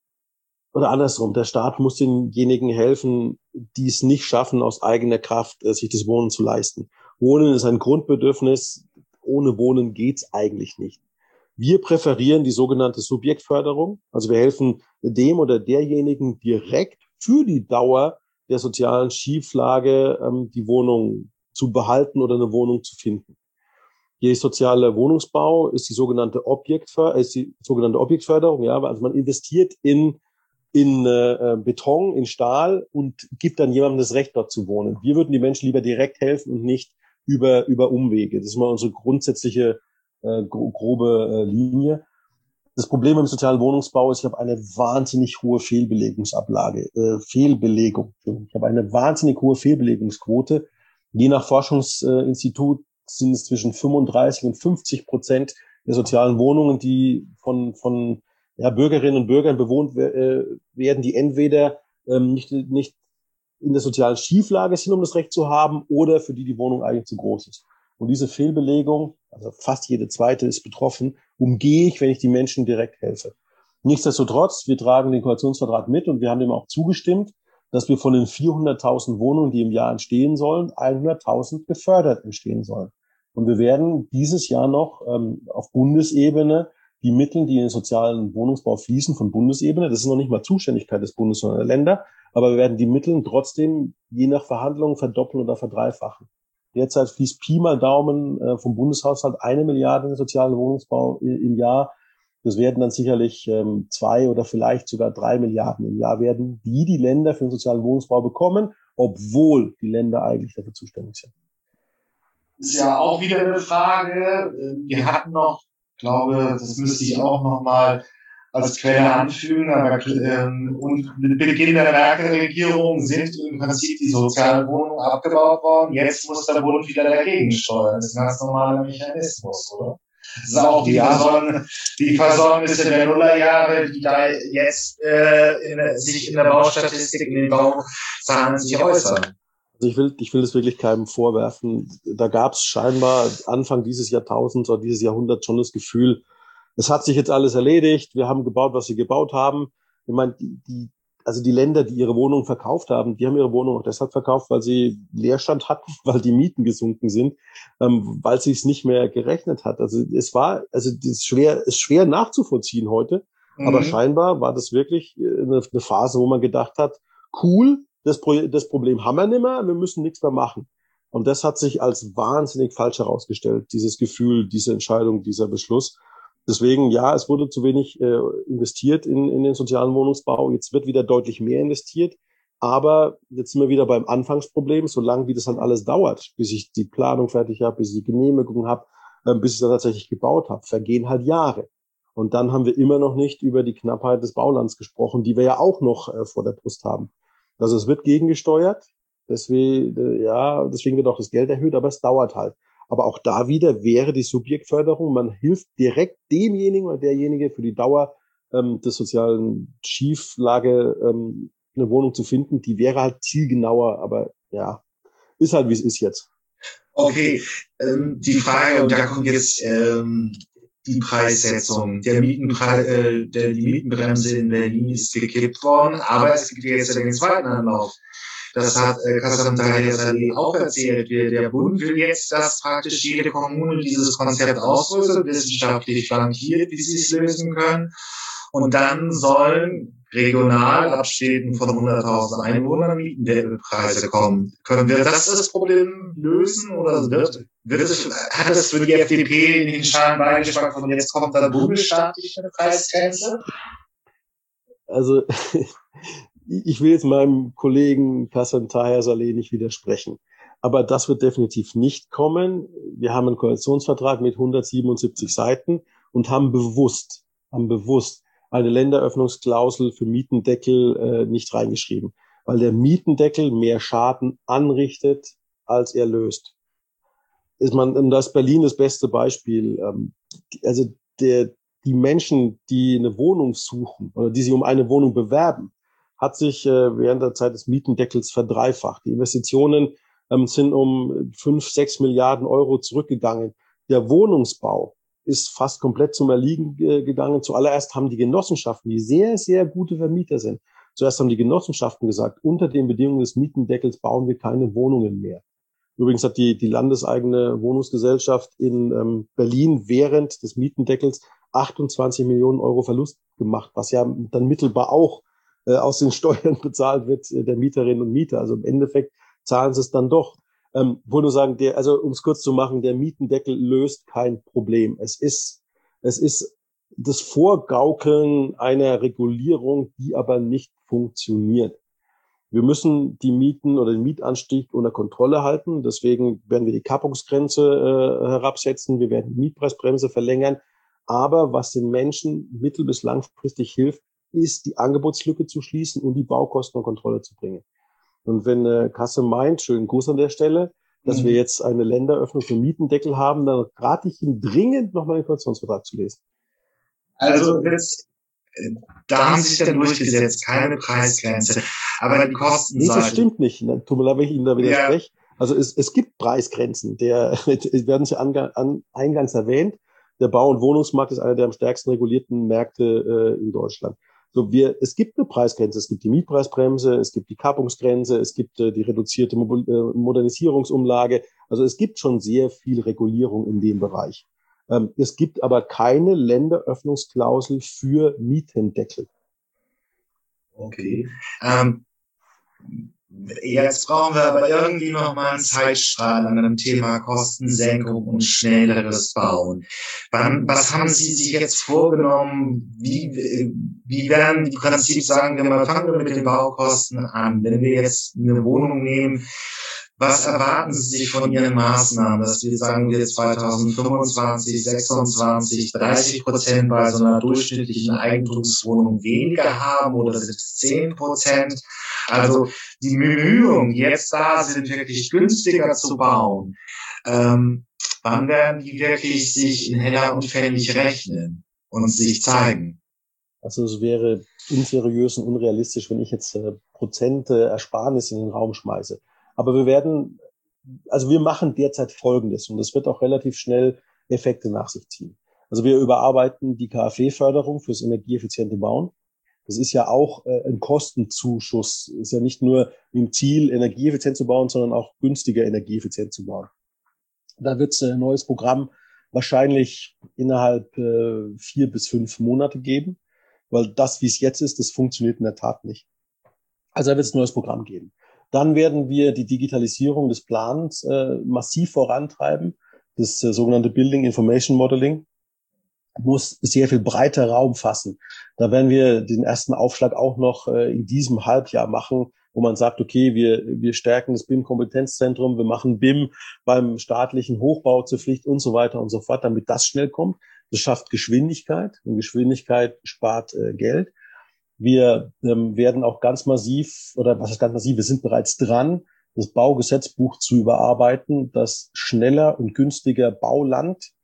oder andersrum, der Staat muss denjenigen helfen, die es nicht schaffen, aus eigener Kraft sich das Wohnen zu leisten. Wohnen ist ein Grundbedürfnis, ohne Wohnen geht's eigentlich nicht. Wir präferieren die sogenannte Subjektförderung. Also wir helfen dem oder derjenigen direkt für die Dauer der sozialen Schieflage ähm, die Wohnung zu behalten oder eine Wohnung zu finden. Die soziale Wohnungsbau ist die sogenannte Objektförderung, ist die sogenannte Objektförderung. Ja, also man investiert in in äh, Beton, in Stahl und gibt dann jemandem das Recht, dort zu wohnen. Wir würden die Menschen lieber direkt helfen und nicht über über Umwege. Das ist mal unsere grundsätzliche Äh, grobe äh, Linie. Das Problem beim sozialen Wohnungsbau ist, ich habe eine wahnsinnig hohe Fehlbelegungsablage, äh, Fehlbelegung. Ich habe eine wahnsinnig hohe Fehlbelegungsquote. Je nach Forschungsinstitut sind es zwischen fünfunddreißig und fünfzig Prozent der sozialen Wohnungen, die von von ja, Bürgerinnen und Bürgern bewohnt äh, werden, die entweder ähm, nicht nicht in der sozialen Schieflage sind, um das Recht zu haben, oder für die die Wohnung eigentlich zu groß ist. Und diese Fehlbelegung, also fast jede zweite ist betroffen, umgehe ich, wenn ich die Menschen direkt helfe. Nichtsdestotrotz, wir tragen den Koalitionsvertrag mit und wir haben dem auch zugestimmt, dass wir von den vierhunderttausend Wohnungen, die im Jahr entstehen sollen, hunderttausend gefördert entstehen sollen. Und wir werden dieses Jahr noch ähm, auf Bundesebene die Mittel, die in den sozialen Wohnungsbau fließen, von Bundesebene, das ist noch nicht mal Zuständigkeit des Bundes, sondern der Länder, aber wir werden die Mittel trotzdem je nach Verhandlungen verdoppeln oder verdreifachen. Derzeit fließt Pi mal Daumen äh, vom Bundeshaushalt eine Milliarde in den sozialen Wohnungsbau im Jahr. Das werden dann sicherlich ähm, zwei oder vielleicht sogar drei Milliarden im Jahr werden, die die Länder für den sozialen Wohnungsbau bekommen, obwohl die Länder eigentlich dafür zuständig sind. Das ist ja auch wieder eine Frage. Wir hatten noch, ich glaube, das müsste ich auch noch mal als Quelle anfügen, aber ähm, und mit Beginn der Merkel-Regierung sind im Prinzip die sozialen Wohnungen abgebaut worden. Jetzt muss der Bund wieder dagegen steuern. Das ist ein ganz normaler Mechanismus, oder? Das ist auch die, ja. Versäum die Versäumnisse der Nullerjahre, die da jetzt äh, in, sich in der Baustatistik, in den Bauzahlen sich äußern. Also ich will, ich will das wirklich keinem vorwerfen. Da gab es scheinbar Anfang dieses Jahrtausends oder dieses Jahrhunderts schon das Gefühl, es hat sich jetzt alles erledigt, wir haben gebaut, was sie gebaut haben. Ich meine, die, die, also die Länder, die ihre Wohnungen verkauft haben, die haben ihre Wohnungen auch deshalb verkauft, weil sie Leerstand hatten, weil die Mieten gesunken sind, ähm, weil sie es nicht mehr gerechnet hat. Also es war, also das ist schwer, ist schwer nachzuvollziehen heute, mhm. aber scheinbar war das wirklich eine, eine Phase, wo man gedacht hat, cool, das, Pro das Problem haben wir nicht mehr, wir müssen nichts mehr machen. Und das hat sich als wahnsinnig falsch herausgestellt, dieses Gefühl, diese Entscheidung, dieser Beschluss. Deswegen, ja, es wurde zu wenig äh, investiert in, in den sozialen Wohnungsbau. Jetzt wird wieder deutlich mehr investiert. Aber jetzt sind wir wieder beim Anfangsproblem. Solange wie das dann alles dauert, bis ich die Planung fertig habe, bis ich die Genehmigung habe, äh, bis ich dann tatsächlich gebaut habe, vergehen halt Jahre. Und dann haben wir immer noch nicht über die Knappheit des Baulands gesprochen, die wir ja auch noch äh, vor der Brust haben. Also es wird gegengesteuert. Deswegen, äh, ja, deswegen wird auch das Geld erhöht, aber es dauert halt. Aber auch da wieder wäre die Subjektförderung, man hilft direkt demjenigen oder derjenige für die Dauer ähm, der sozialen Schieflage ähm, eine Wohnung zu finden. Die wäre halt zielgenauer, aber ja, ist halt, wie es ist jetzt. Okay, ähm, die Frage, und da kommt jetzt ähm, die Preissetzung. Der Mietenpreis, äh, der, die Mietenbremse in Berlin ist gekippt worden, aber es gibt jetzt den zweiten Anlauf. Das hat äh, Kassam Taher auch erzählt. Wir, der Bund will jetzt, dass praktisch jede Kommune dieses Konzept ausrüstet, wissenschaftlich flankiert, wie sie es lösen können. Und dann sollen regional ab Städten von hunderttausend Einwohnern Mietenpreise kommen. Können wir das das Problem lösen oder wird, wird es, hat es für die F D P in den schalen Beigeschmack von jetzt kommt dann bundesstaatlich eine Preisgrenze? Also ich will jetzt meinem Kollegen Kassem Taher Saleh nicht widersprechen. Aber das wird definitiv nicht kommen. Wir haben einen Koalitionsvertrag mit hundertsiebenundsiebzig Seiten und haben bewusst, haben bewusst eine Länderöffnungsklausel für Mietendeckel äh, nicht reingeschrieben, weil der Mietendeckel mehr Schaden anrichtet, als er löst. Ist man, das Berlin das beste Beispiel. Ähm, die, also der, die Menschen, die eine Wohnung suchen oder die sich um eine Wohnung bewerben, hat sich äh, während der Zeit des Mietendeckels verdreifacht. Die Investitionen ähm, sind um fünf, sechs Milliarden Euro zurückgegangen. Der Wohnungsbau ist fast komplett zum Erliegen äh, gegangen. Zuallererst haben die Genossenschaften, die sehr, sehr gute Vermieter sind, zuerst haben die Genossenschaften gesagt, unter den Bedingungen des Mietendeckels bauen wir keine Wohnungen mehr. Übrigens hat die, die landeseigene Wohnungsgesellschaft in ähm, Berlin während des Mietendeckels achtundzwanzig Millionen Euro Verlust gemacht, was ja dann mittelbar auch äh, aus den Steuern bezahlt wird äh, der Mieterinnen und Mieter. Also im Endeffekt zahlen sie es dann doch. Ähm, wollte nur sagen, der, also um es kurz zu machen, der Mietendeckel löst kein Problem. Es ist, es ist das Vorgaukeln einer Regulierung, die aber nicht funktioniert. Wir müssen die Mieten oder den Mietanstieg unter Kontrolle halten. Deswegen werden wir die Kappungsgrenze äh, herabsetzen. Wir werden die Mietpreisbremse verlängern. Aber was den Menschen mittel- bis langfristig hilft, ist, die Angebotslücke zu schließen und die Baukosten unter Kontrolle zu bringen. Und wenn äh, Kasse meint, schönen Gruß an der Stelle, dass mhm. wir jetzt eine Länderöffnung für Mietendeckel haben, dann rate ich Ihnen dringend, nochmal den Koalitionsvertrag zu lesen. Also jetzt, da haben sie sich dann durchgesetzt, keine Preisgrenze. Aber die Kostenseite... Nee, das stimmt nicht. Tut mir leid, wenn ich Ihnen da widerspreche. Ja. Also es, es gibt Preisgrenzen. Der, werden Sie an, an, eingangs erwähnt. Der Bau- und Wohnungsmarkt ist einer der am stärksten regulierten Märkte äh, in Deutschland. So, wir, es gibt eine Preisgrenze. Es gibt die Mietpreisbremse, es gibt die Kappungsgrenze, es gibt äh, die reduzierte Mo- äh, Modernisierungsumlage. Also es gibt schon sehr viel Regulierung in dem Bereich. Ähm, es gibt aber keine Länderöffnungsklausel für Mietendeckel. Okay. Ähm, jetzt brauchen wir aber irgendwie noch mal einen Zeitstrahl an einem Thema Kostensenkung und schnelleres Bauen. Wann, was haben Sie sich jetzt vorgenommen? Wie, wie werden die Prinzip sagen wir mal, fangen wir mit den Baukosten an. Wenn wir jetzt eine Wohnung nehmen, was erwarten Sie sich von Ihren Maßnahmen, dass wir sagen wir zweitausendfünfundzwanzig, sechsundzwanzig, dreißig Prozent bei so einer durchschnittlichen Eigentumswohnung weniger haben oder sind es zehn Prozent? Also die Bemühungen, die jetzt da sind, wirklich günstiger zu bauen, ähm, wann werden die wirklich sich in Heller und Pfennig rechnen und sich zeigen? Also es wäre unseriös und unrealistisch, wenn ich jetzt äh, Prozente Ersparnis in den Raum schmeiße. Aber wir werden, also wir machen derzeit Folgendes und das wird auch relativ schnell Effekte nach sich ziehen. Also wir überarbeiten die K f W-Förderung fürs energieeffiziente Bauen. Das ist ja auch äh, ein Kostenzuschuss. Ist ja nicht nur mit dem Ziel, energieeffizient zu bauen, sondern auch günstiger energieeffizient zu bauen. Da wird es ein neues Programm wahrscheinlich innerhalb äh, vier bis fünf Monate geben, weil das, wie es jetzt ist, das funktioniert in der Tat nicht. Also da wird es ein neues Programm geben. Dann werden wir die Digitalisierung des Plans äh, massiv vorantreiben. Das äh, sogenannte Building Information Modeling muss sehr viel breiter Raum fassen. Da werden wir den ersten Aufschlag auch noch äh, in diesem Halbjahr machen, wo man sagt, okay, wir, wir stärken das B I M-Kompetenzzentrum, wir machen B I M beim staatlichen Hochbau zur Pflicht und so weiter und so fort, damit das schnell kommt. Das schafft Geschwindigkeit und Geschwindigkeit spart äh, Geld. Wir ähm, werden auch ganz massiv, oder was ist ganz massiv, wir sind bereits dran, das Baugesetzbuch zu überarbeiten, das schneller und günstiger Bauland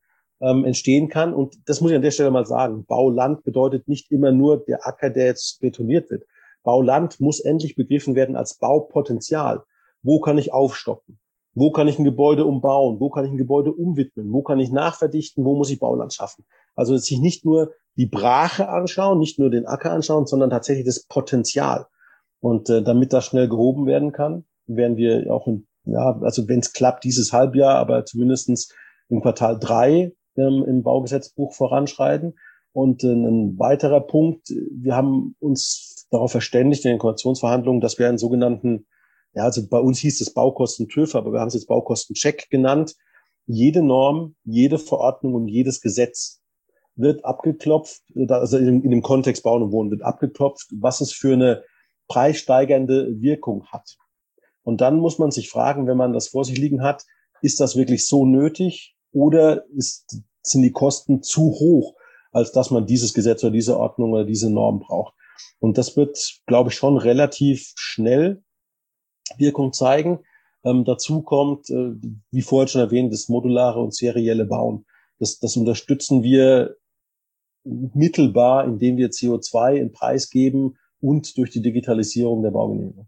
ähm, entstehen kann. Und das muss ich an der Stelle mal sagen. Bauland bedeutet nicht immer nur der Acker, der jetzt betoniert wird. Bauland muss endlich begriffen werden als Baupotenzial. Wo kann ich aufstocken? Wo kann ich ein Gebäude umbauen? Wo kann ich ein Gebäude umwidmen? Wo kann ich nachverdichten? Wo muss ich Bauland schaffen? Also sich nicht nur die Brache anschauen, nicht nur den Acker anschauen, sondern tatsächlich das Potenzial. Und äh, damit das schnell gehoben werden kann, werden wir auch, in, ja, also wenn es klappt, dieses Halbjahr, aber zumindestens im Quartal drei ähm, im Baugesetzbuch voranschreiten. Und äh, ein weiterer Punkt, wir haben uns darauf verständigt in den Koalitionsverhandlungen, dass wir einen sogenannten, ja, also bei uns hieß es Baukosten-TÜV, aber wir haben es jetzt Baukosten-Check genannt. Jede Norm, jede Verordnung und jedes Gesetz wird abgeklopft, also in, in dem Kontext Bauen und Wohnen wird abgeklopft, was es für eine preissteigernde Wirkung hat. Und dann muss man sich fragen, wenn man das vor sich liegen hat, ist das wirklich so nötig oder ist, sind die Kosten zu hoch, als dass man dieses Gesetz oder diese Ordnung oder diese Norm braucht. Und das wird, glaube ich, schon relativ schnell Wirkung zeigen. Ähm, dazu kommt, äh, wie vorhin schon erwähnt, das modulare und serielle Bauen. Das, das unterstützen wir mittelbar, indem wir C O zwei in Preis geben und durch die Digitalisierung der Baugenehmigung.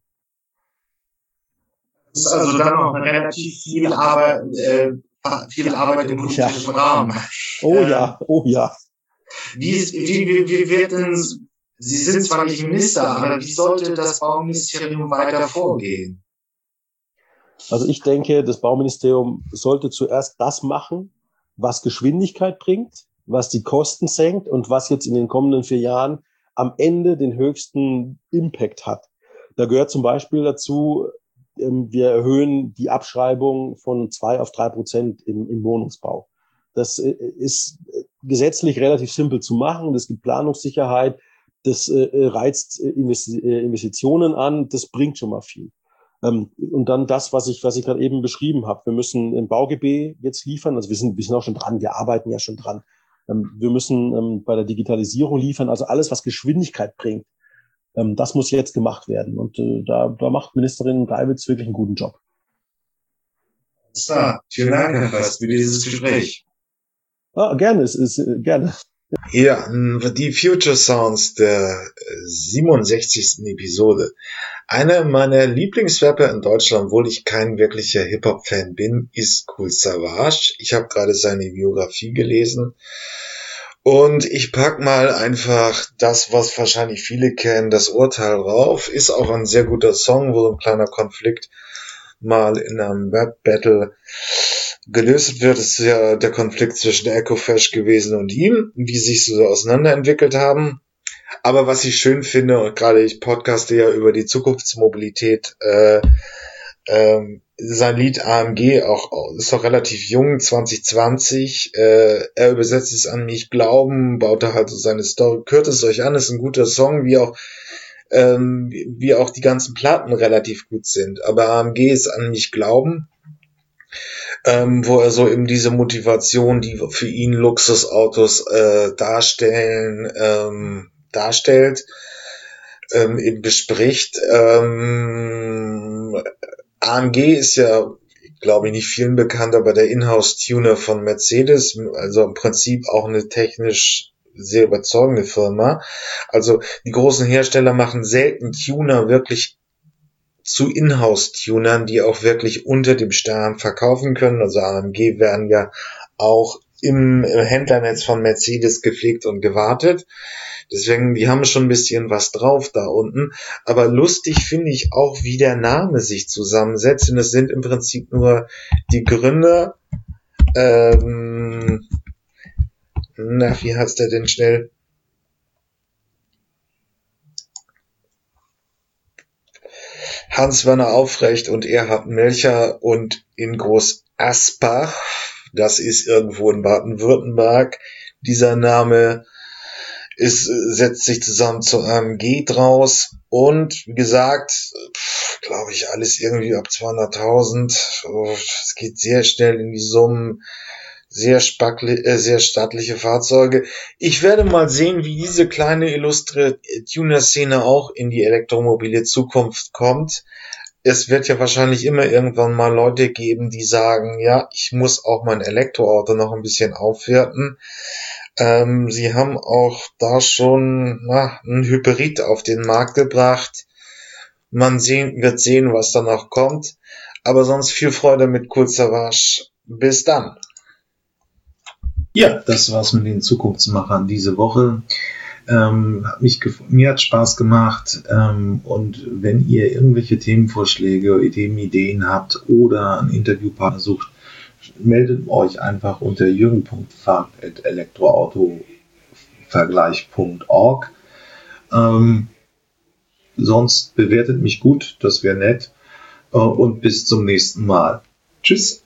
Das ist also dann noch relativ viel Arbeit, äh, viel Arbeit im politischen Rahmen. Oh ja, oh ja. Wie, ist, wie, wie, wie wird denn, Sie sind zwar nicht Minister, aber wie sollte das Bauministerium weiter vorgehen? Also ich denke, das Bauministerium sollte zuerst das machen, was Geschwindigkeit bringt, was die Kosten senkt und was jetzt in den kommenden vier Jahren am Ende den höchsten Impact hat. Da gehört zum Beispiel dazu, wir erhöhen die Abschreibung von zwei auf drei Prozent im, im Wohnungsbau. Das ist gesetzlich relativ simpel zu machen. Das gibt Planungssicherheit. Das reizt Investitionen an. Das bringt schon mal viel. Und dann das, was ich, was ich gerade eben beschrieben habe. Wir müssen ein BauGB jetzt liefern. Also wir sind, wir sind auch schon dran. Wir arbeiten ja schon dran. Wir müssen bei der Digitalisierung liefern. Also alles, was Geschwindigkeit bringt. Das muss jetzt gemacht werden. Und äh, da, da macht Ministerin Geiwitz wirklich einen guten Job. Ja, vielen Dank, Herr Fest, für dieses Gespräch. Ah, gerne, es ist äh, gerne. Ja, die Future Sounds der siebenundsechzigsten Episode. Einer meiner Lieblingsrapper in Deutschland, obwohl ich kein wirklicher Hip-Hop-Fan bin, ist Kool Savas. Ich habe gerade seine Biografie gelesen. Und ich pack mal einfach das, was wahrscheinlich viele kennen, das Urteil rauf. Ist auch ein sehr guter Song, wo ein kleiner Konflikt mal in einem Rap-Battle gelöst wird. Das ist ja der Konflikt zwischen Ecofresh gewesen und ihm, die sich so auseinanderentwickelt haben. Aber was ich schön finde, und gerade ich podcaste ja über die Zukunftsmobilität, äh, ähm, sein Lied A M G auch ist doch relativ jung, zwanzig zwanzig. Äh, er übersetzt es an mich glauben, baut da halt so seine Story. Hört es euch an, ist ein guter Song, wie auch ähm, wie auch die ganzen Platten relativ gut sind. Aber A M G ist an mich glauben, ähm, wo er so eben diese Motivation, die für ihn Luxusautos äh, darstellen, ähm, darstellt, ähm, eben bespricht. Ähm, A M G ist ja, glaube ich, nicht vielen bekannt, aber der Inhouse-Tuner von Mercedes, also im Prinzip auch eine technisch sehr überzeugende Firma. Also die großen Hersteller machen selten Tuner wirklich zu Inhouse-Tunern, die auch wirklich unter dem Stern verkaufen können. Also A M G werden ja auch im Händlernetz von Mercedes gepflegt und gewartet. Deswegen, die haben schon ein bisschen was drauf da unten. Aber lustig finde ich auch, wie der Name sich zusammensetzt. Und es sind im Prinzip nur die Gründer. Ähm, na, wie heißt der denn schnell? Hans-Werner Aufrecht und Erhard Melcher und in Groß Asbach. Das ist irgendwo in Baden-Württemberg. Dieser Name ist, setzt sich zusammen zu A M G draus und wie gesagt, glaube ich, alles irgendwie ab zweihunderttausend. Es geht sehr schnell in die Summen, sehr spackli- äh, sehr stattliche Fahrzeuge. Ich werde mal sehen, wie diese kleine illustre Tuner-Szene auch in die elektromobile Zukunft kommt. es wird ja wahrscheinlich immer irgendwann mal Leute geben, die sagen, ja, ich muss auch mein Elektroauto noch ein bisschen aufwerten. Ähm, sie haben auch da schon na, ein Hybrid auf den Markt gebracht. Man sehen, wird sehen, was da noch kommt. Aber sonst viel Freude mit Kurzsavage. Bis dann. Ja, das war's mit den Zukunftsmachern diese Woche. Ähm, hat mich gef- mir hat Spaß gemacht, ähm, und wenn ihr irgendwelche Themenvorschläge, Ideen, Ideen habt oder einen Interviewpartner sucht, meldet euch einfach unter jürgen punkt fahrt at elektroautovergleich punkt org. Ähm, sonst bewertet mich gut, das wäre nett, äh, und bis zum nächsten Mal. Tschüss.